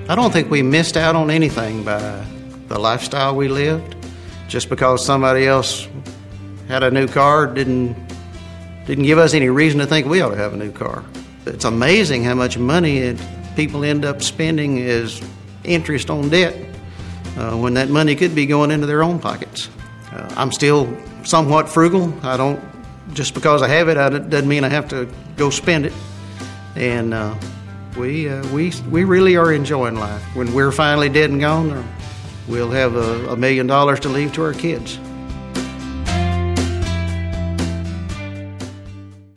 I don't think we missed out on anything by the lifestyle we lived. Just because somebody else had a new car didn't give us any reason to think we ought to have a new car. It's amazing how much money people end up spending as interest on debt when that money could be going into their own pockets. I'm still somewhat frugal. I don't, just because I have it, doesn't mean I have to go spend it. And we really are enjoying life. When we're finally dead and gone, we'll have $1 million to leave to our kids.